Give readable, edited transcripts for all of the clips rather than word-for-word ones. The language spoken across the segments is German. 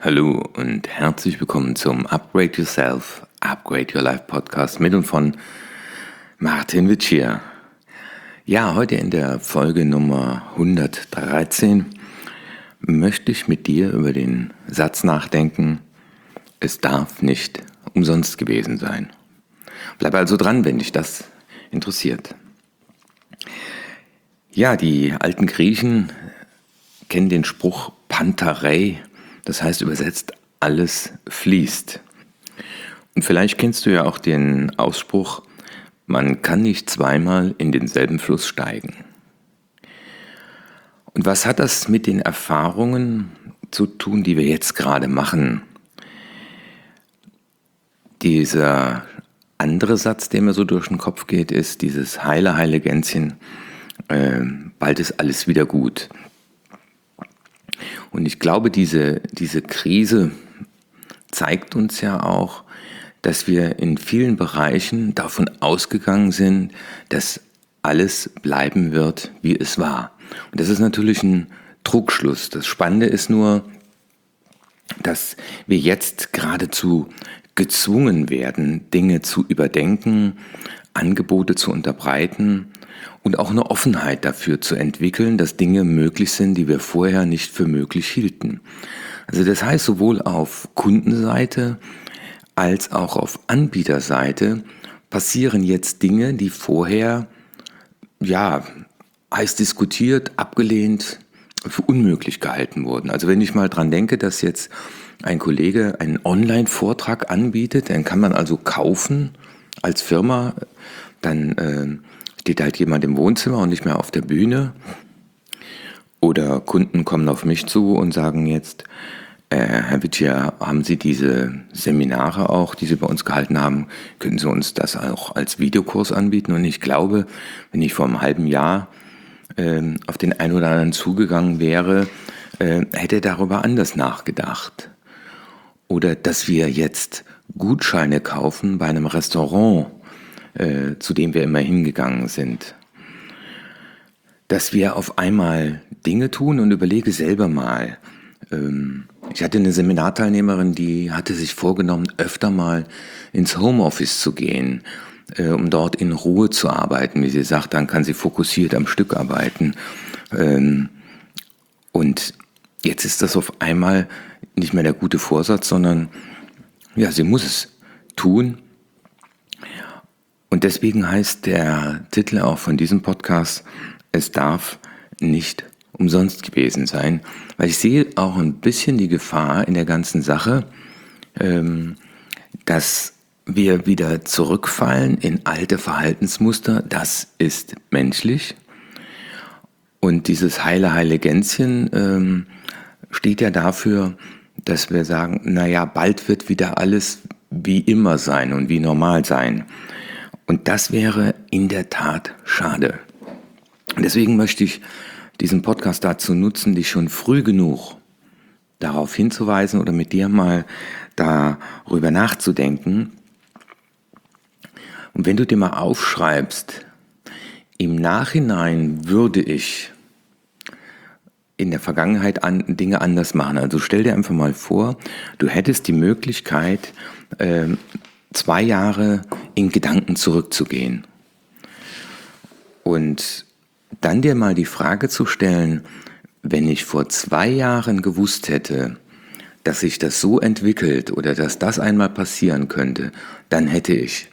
Hallo und herzlich willkommen zum Upgrade Yourself, Upgrade Your Life Podcast mit und von Martin Witsch hier. Ja, heute in der Folge Nummer 113 möchte ich mit dir über den Satz nachdenken: Es darf nicht umsonst gewesen sein. Bleib also dran, wenn dich das interessiert. Ja, die alten Griechen kennen den Spruch Pantarei, das heißt übersetzt, alles fließt. Und vielleicht kennst du ja auch den Ausspruch, man kann nicht zweimal in denselben Fluss steigen. Und was hat das mit den Erfahrungen zu tun, die wir jetzt gerade machen? Dieser andere Satz, der mir so durch den Kopf geht, ist dieses Heile, heile Gänschen, bald ist alles wieder gut. Und ich glaube, diese Krise zeigt uns ja auch, dass wir in vielen Bereichen davon ausgegangen sind, dass alles bleiben wird, wie es war. Und das ist natürlich ein Trugschluss. Das Spannende ist nur, dass wir jetzt geradezu gezwungen werden, Dinge zu überdenken, Angebote zu unterbreiten und auch eine Offenheit dafür zu entwickeln, dass Dinge möglich sind, die wir vorher nicht für möglich hielten. Also das heißt, sowohl auf Kundenseite als auch auf Anbieterseite passieren jetzt Dinge, die vorher heiß diskutiert, abgelehnt, für unmöglich gehalten wurden. Also wenn ich mal dran denke, dass jetzt ein Kollege einen Online-Vortrag anbietet, den kann man also kaufen als Firma, dann steht halt jemand im Wohnzimmer und nicht mehr auf der Bühne. Oder Kunden kommen auf mich zu und sagen jetzt, Herr Wittier, haben Sie diese Seminare auch, die Sie bei uns gehalten haben, können Sie uns das auch als Videokurs anbieten? Und ich glaube, wenn ich vor einem halben Jahr auf den einen oder anderen zugegangen wäre, hätte er darüber anders nachgedacht. Oder dass wir jetzt Gutscheine kaufen bei einem Restaurant, zu dem wir immer hingegangen sind. Dass wir auf einmal Dinge tun und überlege selber mal. Ich hatte eine Seminarteilnehmerin, die hatte sich vorgenommen, öfter mal ins Homeoffice zu gehen, um dort in Ruhe zu arbeiten. Wie sie sagt, dann kann sie fokussiert am Stück arbeiten. Und jetzt ist das auf einmal nicht mehr der gute Vorsatz, sondern ja, sie muss es tun. Und deswegen heißt der Titel auch von diesem Podcast, es darf nicht umsonst gewesen sein, weil ich sehe auch ein bisschen die Gefahr in der ganzen Sache, dass wir wieder zurückfallen in alte Verhaltensmuster. Das ist menschlich. Und dieses heile, heile Gänschen steht ja dafür, dass wir sagen, naja, bald wird wieder alles wie immer sein und wie normal sein. Und das wäre in der Tat schade. Und deswegen möchte ich diesen Podcast dazu nutzen, dich schon früh genug darauf hinzuweisen oder mit dir mal darüber nachzudenken. Und wenn du dir mal aufschreibst, im Nachhinein würde ich in der Vergangenheit Dinge anders machen. Also stell dir einfach mal vor, du hättest die Möglichkeit, 2 Jahre in Gedanken zurückzugehen. Und dann dir mal die Frage zu stellen, wenn ich vor 2 Jahren gewusst hätte, dass sich das so entwickelt oder dass das einmal passieren könnte, dann hätte ich.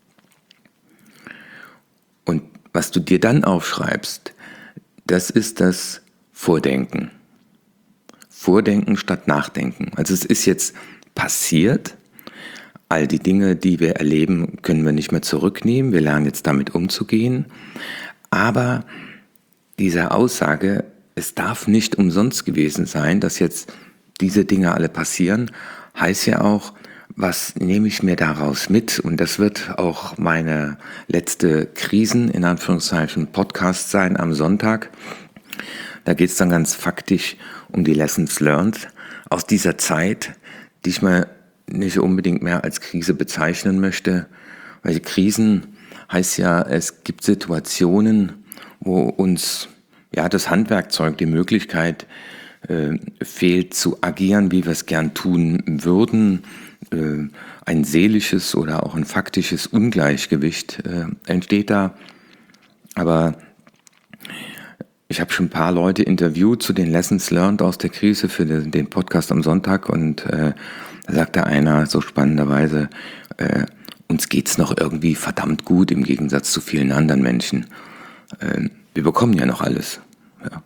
Und was du dir dann aufschreibst, das ist das Vordenken. Vordenken statt Nachdenken. Also es ist jetzt passiert, all die Dinge, die wir erleben, können wir nicht mehr zurücknehmen, wir lernen jetzt damit umzugehen, aber diese Aussage, es darf nicht umsonst gewesen sein, dass jetzt diese Dinge alle passieren, heißt ja auch, was nehme ich mir daraus mit? Und das wird auch meine letzte Krisen, in Anführungszeichen, Podcast sein am Sonntag. Da geht es dann ganz faktisch um die Lessons learned aus dieser Zeit, die ich mal nicht unbedingt mehr als Krise bezeichnen möchte, weil Krisen heißt ja, es gibt Situationen, wo uns das Handwerkzeug, die Möglichkeit fehlt zu agieren, wie wir es gern tun würden, ein seelisches oder auch ein faktisches Ungleichgewicht entsteht da. Aber ich habe schon ein paar Leute interviewt zu den Lessons learned aus der Krise für den Podcast am Sonntag und da sagte einer so spannenderweise, uns geht's noch irgendwie verdammt gut im Gegensatz zu vielen anderen Menschen. Wir bekommen ja noch alles. Ja.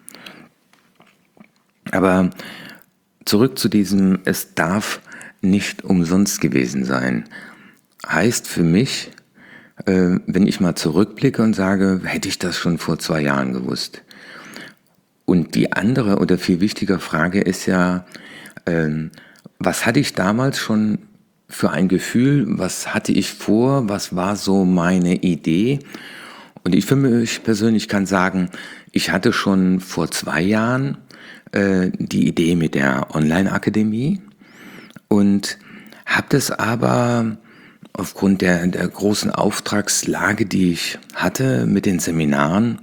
Aber zurück zu diesem, es darf nicht umsonst gewesen sein, heißt für mich, wenn ich mal zurückblicke und sage, hätte ich das schon vor 2 Jahren gewusst. Und die andere oder viel wichtige Frage ist ja, was hatte ich damals schon für ein Gefühl, was hatte ich vor, was war so meine Idee? Und ich für mich persönlich kann sagen, ich hatte schon vor 2 Jahren die Idee mit der Online-Akademie und habe das aber aufgrund der großen Auftragslage, die ich hatte mit den Seminaren,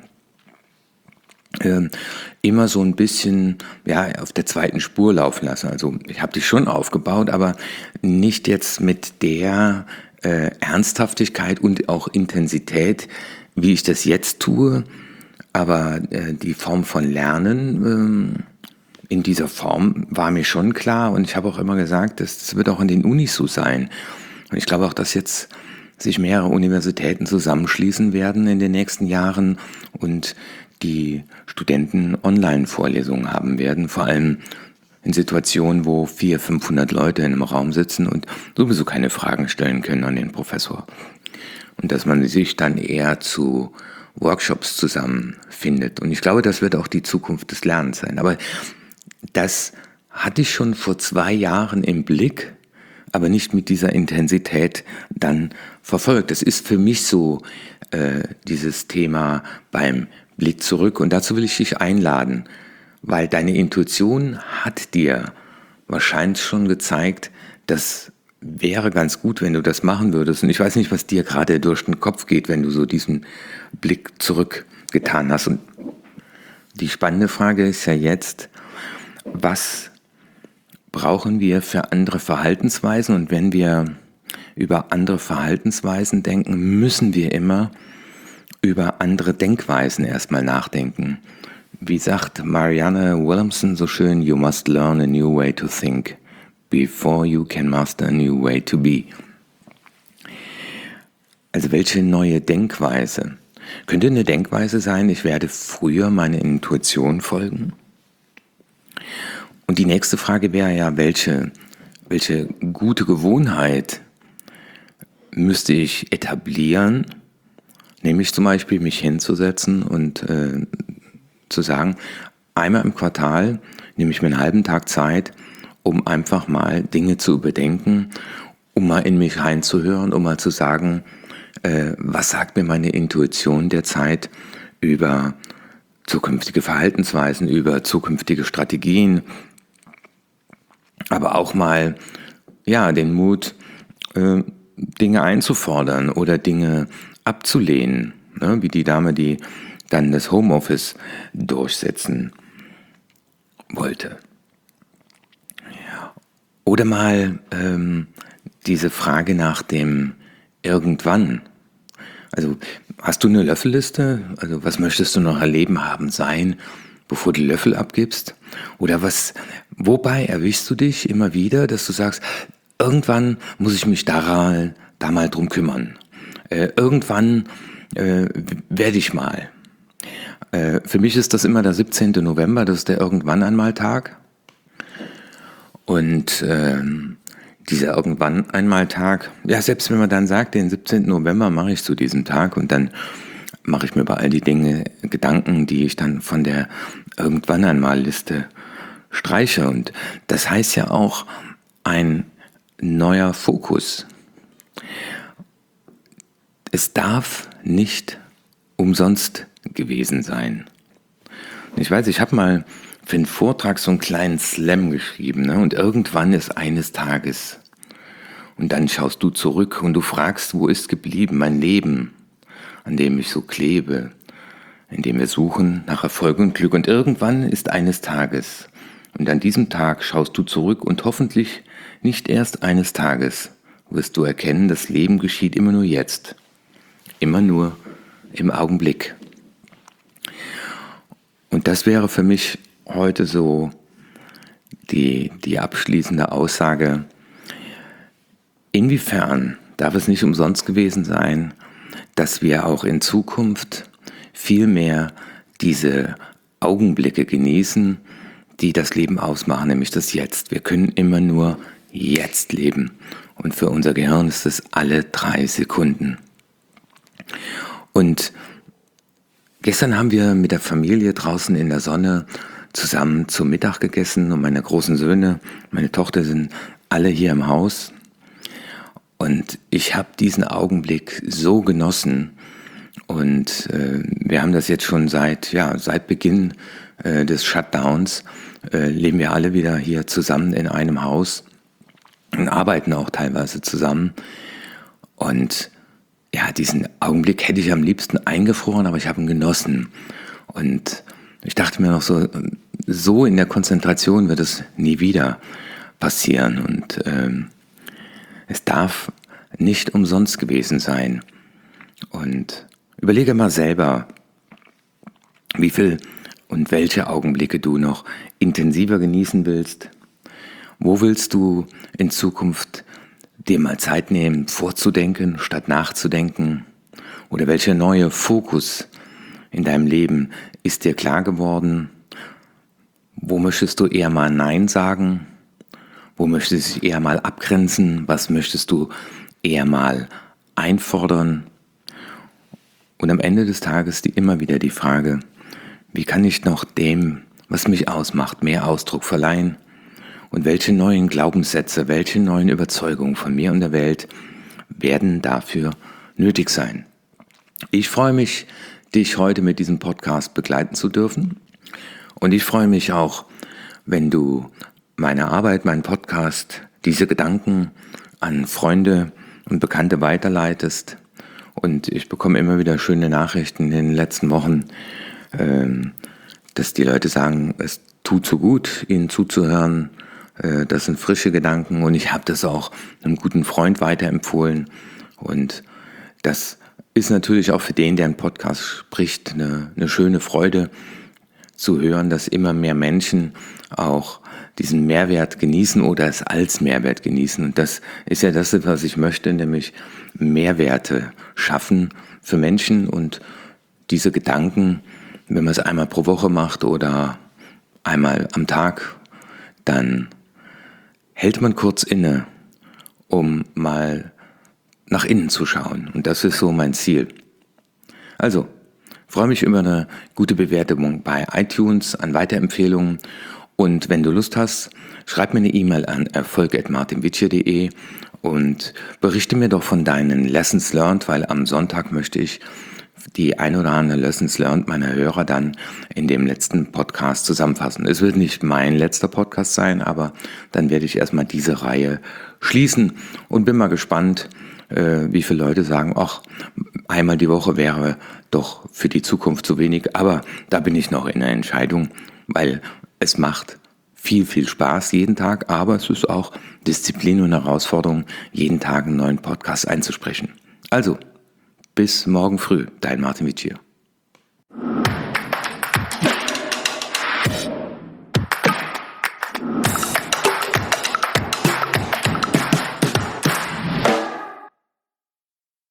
immer so ein bisschen auf der zweiten Spur laufen lassen. Also ich habe die schon aufgebaut, aber nicht jetzt mit der Ernsthaftigkeit und auch Intensität, wie ich das jetzt tue. Aber die Form von Lernen in dieser Form war mir schon klar und ich habe auch immer gesagt, das wird auch in den Unis so sein. Und ich glaube auch, dass jetzt sich mehrere Universitäten zusammenschließen werden in den nächsten Jahren und die Studenten Online-Vorlesungen haben werden, vor allem in Situationen, wo 400, 500 Leute in einem Raum sitzen und sowieso keine Fragen stellen können an den Professor. Und dass man sich dann eher zu Workshops zusammenfindet. Und ich glaube, das wird auch die Zukunft des Lernens sein. Aber das hatte ich schon vor 2 Jahren im Blick, aber nicht mit dieser Intensität dann verfolgt. Das ist für mich so dieses Thema beim Blick zurück. Und dazu will ich dich einladen, weil deine Intuition hat dir wahrscheinlich schon gezeigt, das wäre ganz gut, wenn du das machen würdest. Und ich weiß nicht, was dir gerade durch den Kopf geht, wenn du so diesen Blick zurück getan hast. Und die spannende Frage ist ja jetzt, was brauchen wir für andere Verhaltensweisen? Und wenn wir über andere Verhaltensweisen denken, müssen wir immer über andere Denkweisen erstmal nachdenken. Wie sagt Marianne Williamson so schön, you must learn a new way to think before you can master a new way to be. Also welche neue Denkweise? Könnte eine Denkweise sein, ich werde früher meiner Intuition folgen? Und die nächste Frage wäre ja, welche gute Gewohnheit müsste ich etablieren, nämlich zum Beispiel mich hinzusetzen und zu sagen, einmal im Quartal nehme ich mir einen halben Tag Zeit, um einfach mal Dinge zu überdenken, um mal in mich reinzuhören, um mal zu sagen, was sagt mir meine Intuition derzeit über zukünftige Verhaltensweisen, über zukünftige Strategien, aber auch mal den Mut, Dinge einzufordern oder Dinge abzulehnen, ne? Wie die Dame, die dann das Homeoffice durchsetzen wollte. Oder mal diese Frage nach dem Irgendwann. Also hast du eine Löffelliste? Also was möchtest du noch erleben haben sein, bevor du die Löffel abgibst? Oder wobei erwischst du dich immer wieder, dass du sagst, irgendwann muss ich mich da mal drum kümmern. Irgendwann werde ich mal. Für mich ist das immer der 17. November, das ist der Irgendwann-einmal-Tag. Und dieser Irgendwann-einmal-Tag, selbst wenn man dann sagt, den 17. November mache ich zu diesem Tag und dann mache ich mir über all die Dinge Gedanken, die ich dann von der Irgendwann-einmal-Liste streiche. Und das heißt ja auch ein neuer Fokus. Es darf nicht umsonst gewesen sein. Ich weiß, ich habe mal für einen Vortrag so einen kleinen Slam geschrieben, ne? Und irgendwann ist eines Tages. Und dann schaust du zurück und du fragst, wo ist geblieben mein Leben, an dem ich so klebe? indem wir suchen nach Erfolg und Glück. Und irgendwann ist eines Tages, und an diesem Tag schaust du zurück und hoffentlich nicht erst eines Tages wirst du erkennen, das Leben geschieht immer nur jetzt, immer nur im Augenblick. Und das wäre für mich heute so die abschließende Aussage. Inwiefern darf es nicht umsonst gewesen sein, dass wir auch in Zukunft viel mehr diese Augenblicke genießen, die das Leben ausmachen, nämlich das Jetzt. Wir können immer nur jetzt leben. Und für unser Gehirn ist es alle 3 Sekunden. Und gestern haben wir mit der Familie draußen in der Sonne zusammen zum Mittag gegessen und meine großen Söhne, meine Tochter sind alle hier im Haus. Und ich habe diesen Augenblick so genossen und wir haben das jetzt schon seit Beginn des Shutdowns, leben wir alle wieder hier zusammen in einem Haus und arbeiten auch teilweise zusammen. Und ja, diesen Augenblick hätte ich am liebsten eingefroren, aber ich habe ihn genossen. Und ich dachte mir noch so in der Konzentration wird es nie wieder passieren. Und es darf nicht umsonst gewesen sein. Und überlege mal selber, wie viel und welche Augenblicke du noch intensiver genießen willst. Wo willst du in Zukunft dir mal Zeit nehmen, vorzudenken, statt nachzudenken? Oder welcher neue Fokus in deinem Leben ist dir klar geworden? Wo möchtest du eher mal Nein sagen? Wo möchtest du dich eher mal abgrenzen? Was möchtest du eher mal einfordern? Und am Ende des Tages immer wieder die Frage, wie kann ich noch dem, was mich ausmacht, mehr Ausdruck verleihen? Und welche neuen Glaubenssätze, welche neuen Überzeugungen von mir und der Welt werden dafür nötig sein? Ich freue mich, dich heute mit diesem Podcast begleiten zu dürfen. Und ich freue mich auch, wenn du meine Arbeit, meinen Podcast, diese Gedanken an Freunde und Bekannte weiterleitest. Und ich bekomme immer wieder schöne Nachrichten in den letzten Wochen, dass die Leute sagen, es tut so gut, ihnen zuzuhören. Das sind frische Gedanken und ich habe das auch einem guten Freund weiterempfohlen. Und das ist natürlich auch für den, der einen Podcast spricht, eine schöne Freude zu hören, dass immer mehr Menschen auch diesen Mehrwert genießen oder es als Mehrwert genießen. Und das ist ja das, was ich möchte, nämlich Mehrwerte schaffen für Menschen. Und diese Gedanken, wenn man es einmal pro Woche macht oder einmal am Tag, dann hält man kurz inne, um mal nach innen zu schauen. Und das ist so mein Ziel. Also, freue mich über eine gute Bewertung bei iTunes, an Weiterempfehlungen. Und wenn du Lust hast, schreib mir eine E-Mail an erfolg@martinvici.de und berichte mir doch von deinen Lessons Learned, weil am Sonntag möchte ich die ein oder andere Lessons Learned meiner Hörer dann in dem letzten Podcast zusammenfassen. Es wird nicht mein letzter Podcast sein, aber dann werde ich erstmal diese Reihe schließen und bin mal gespannt, wie viele Leute sagen, ach, einmal die Woche wäre doch für die Zukunft zu wenig, aber da bin ich noch in der Entscheidung, weil es macht viel, viel Spaß jeden Tag, aber es ist auch Disziplin und Herausforderung, jeden Tag einen neuen Podcast einzusprechen. Also, bis morgen früh, dein Martin Vici.